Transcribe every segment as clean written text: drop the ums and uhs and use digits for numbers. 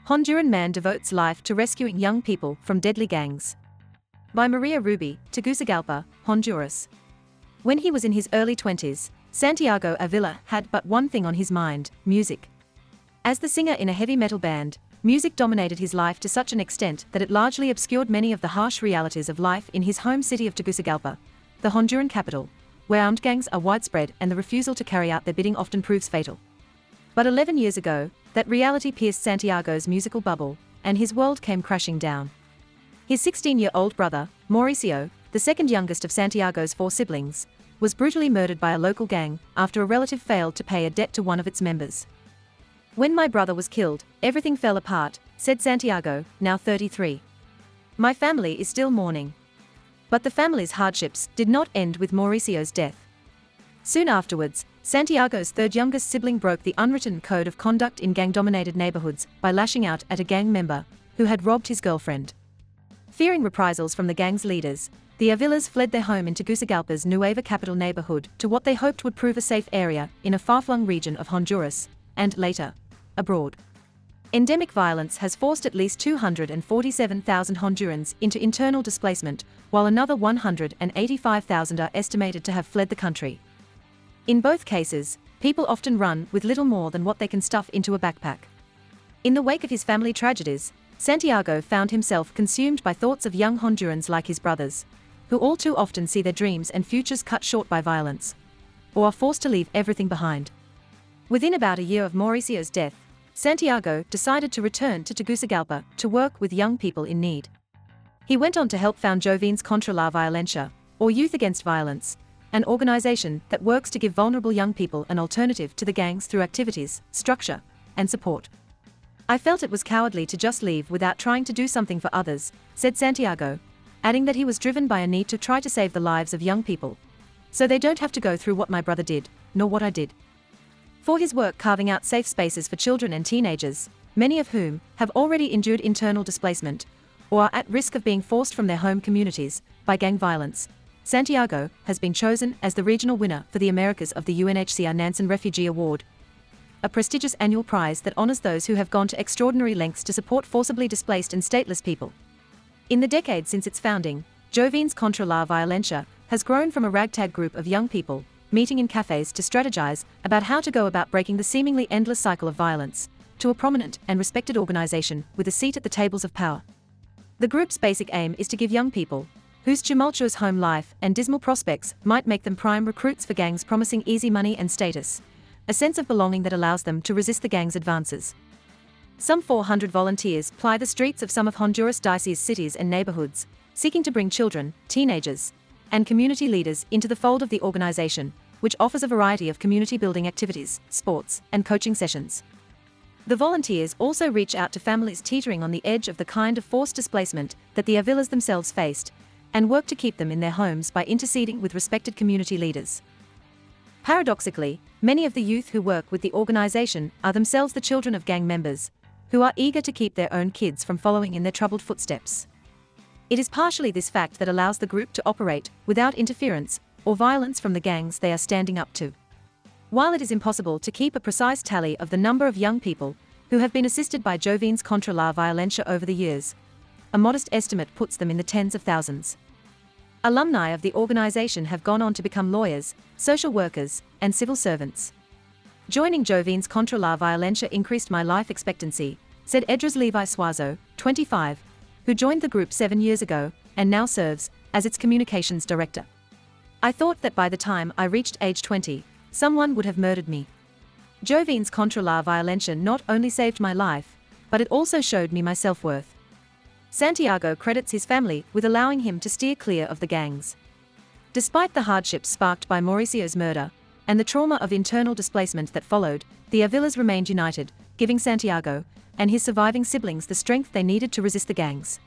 Honduran man devotes life to rescuing young people from deadly gangs. By Maria Ruby, Tegucigalpa, Honduras. When he was in his early 20s, Santiago Avila had but one thing on his mind: music. As the singer in a heavy metal band, music dominated his life to such an extent that it largely obscured many of the harsh realities of life in his home city of Tegucigalpa, the Honduran capital, where armed gangs are widespread and the refusal to carry out their bidding often proves fatal. But 11 years ago, that reality pierced Santiago's musical bubble, and his world came crashing down. His 16-year-old brother, Mauricio, the second youngest of Santiago's 4 siblings, was brutally murdered by a local gang after a relative failed to pay a debt to one of its members. "When my brother was killed, everything fell apart," said Santiago, now 33. "My family is still mourning." But the family's hardships did not end with Mauricio's death. Soon afterwards, Santiago's third youngest sibling broke the unwritten code of conduct in gang-dominated neighborhoods by lashing out at a gang member who had robbed his girlfriend. Fearing reprisals from the gang's leaders, the Avilas fled their home in Tegucigalpa's Nueva Capital neighborhood to what they hoped would prove a safe area in a far-flung region of Honduras, and later, abroad. Endemic violence has forced at least 247,000 Hondurans into internal displacement, while another 185,000 are estimated to have fled the country. In both cases, people often run with little more than what they can stuff into a backpack. In the wake of his family tragedies, Santiago found himself consumed by thoughts of young Hondurans like his brothers, who all too often see their dreams and futures cut short by violence, or are forced to leave everything behind. Within about a year of Mauricio's death, Santiago decided to return to Tegucigalpa to work with young people in need. He went on to help found Jóvenes contra la Violencia, or Youth Against Violence, an organization that works to give vulnerable young people an alternative to the gangs through activities, structure, and support. "I felt it was cowardly to just leave without trying to do something for others," said Santiago, adding that he was driven by a need to try to save the lives of young people, so they don't have to go through what my brother did, nor what I did. For his work carving out safe spaces for children and teenagers, many of whom have already endured internal displacement, or are at risk of being forced from their home communities by gang violence, Santiago has been chosen as the regional winner for the Americas of the UNHCR Nansen Refugee Award, a prestigious annual prize that honors those who have gone to extraordinary lengths to support forcibly displaced and stateless people. In the decades since its founding, Jóvenes contra la Violencia has grown from a ragtag group of young people meeting in cafes to strategize about how to go about breaking the seemingly endless cycle of violence, to a prominent and respected organization with a seat at the tables of power. The group's basic aim is to give young people, whose tumultuous home life and dismal prospects might make them prime recruits for gangs promising easy money and status, a sense of belonging that allows them to resist the gang's advances. Some 400 volunteers ply the streets of some of Honduras' diceyest cities and neighborhoods, seeking to bring children, teenagers, and community leaders into the fold of the organization, which offers a variety of community-building activities, sports, and coaching sessions. The volunteers also reach out to families teetering on the edge of the kind of forced displacement that the Avilas themselves faced, and work to keep them in their homes by interceding with respected community leaders. Paradoxically, many of the youth who work with the organization are themselves the children of gang members, who are eager to keep their own kids from following in their troubled footsteps. It is partially this fact that allows the group to operate without interference or violence from the gangs they are standing up to. While it is impossible to keep a precise tally of the number of young people who have been assisted by Jóvenes contra la Violencia over the years, a modest estimate puts them in the tens of thousands. Alumni of the organization have gone on to become lawyers, social workers, and civil servants. "Joining Jóvenes contra la Violencia increased my life expectancy," said Edras Levi Suazo, 25, who joined the group 7 years ago and now serves as its communications director. "I thought that by the time I reached age 20, someone would have murdered me. Jóvenes contra la Violencia not only saved my life, but it also showed me my self-worth." Santiago credits his family with allowing him to steer clear of the gangs. Despite the hardships sparked by Mauricio's murder, and the trauma of internal displacement that followed, the Avilas remained united, giving Santiago and his surviving siblings the strength they needed to resist the gangs.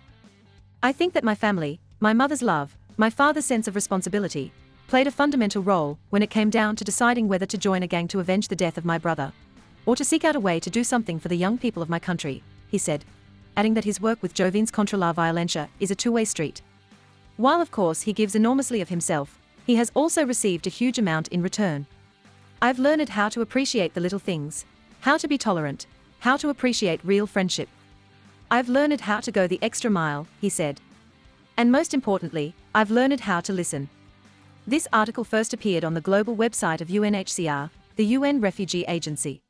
"I think that my family, my mother's love, my father's sense of responsibility, played a fundamental role when it came down to deciding whether to join a gang to avenge the death of my brother, or to seek out a way to do something for the young people of my country," he said, adding that his work with Jóvenes contra la Violencia is a two-way street. While of course he gives enormously of himself, he has also received a huge amount in return. "I've learned how to appreciate the little things, how to be tolerant, how to appreciate real friendship," I've learned how to go the extra mile, he said. And most importantly, I've learned how to listen. This article first appeared on the global website of UNHCR, the UN Refugee Agency.